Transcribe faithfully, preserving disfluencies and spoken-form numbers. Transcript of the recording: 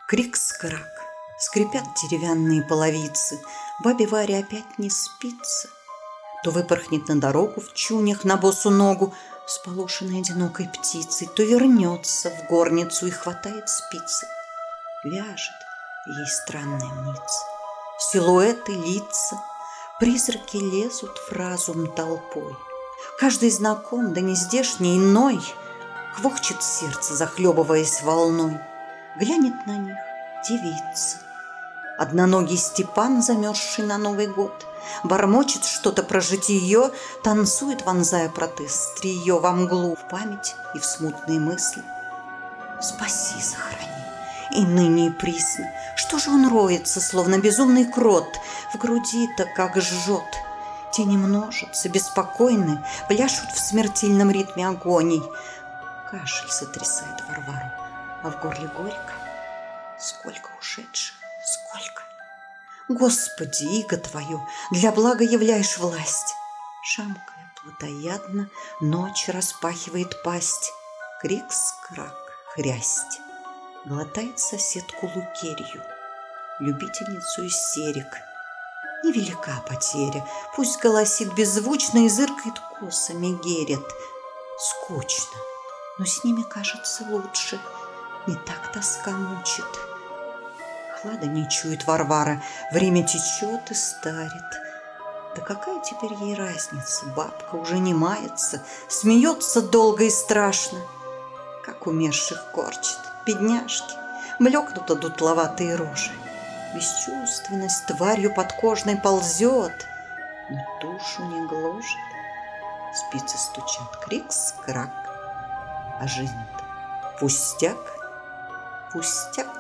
Крик-скрак, скрипят деревянные половицы, бабе Варе опять не спится. То выпорхнет на дорогу в чунях на босу ногу с полошенной одинокой птицей, то вернется в горницу и хватает спицы. Вяжет, ей странная мнится, силуэты, лица, призраки лезут в разум толпой. Каждый знаком, да не здешний, иной, квохчет сердце, захлебываясь волной. Глянет на них девица. Одноногий Степан, замерзший на Новый год, бормочет что-то про житие, танцует, вонзая протез стрие во мглу, в память и в смутные мысли. Спаси, сохрани, и ныне и присно. Что же он роется, словно безумный крот? В груди-то как жжет. Тени множатся, беспокойны, пляшут в смертельном ритме агоний. Кашель сотрясает Варвару, а в горле горько. Сколько ушедших, сколько! Господи, иго Твою, для блага являешь власть. Шамкая плотоядно, ночь распахивает пасть. Крик-скрак, хрясть. Глотает соседку Лукерью, любительницу истерик. Невелика потеря, пусть голосит беззвучно и зыркает косами герет. Скучно, но с ними кажется лучше, не так тоска мучит. Хлада не чует Варвара, время течет и старит. Да какая теперь ей разница, бабка уже не мается, смеется долго и страшно. Как умерших корчит, бедняжки, блекнут одутловатые рожи. Бесчувственность тварью подкожной ползет, но душу не гложет. Спицы стучат, крик-скрак, а жизнь-то пустяк, пустяк.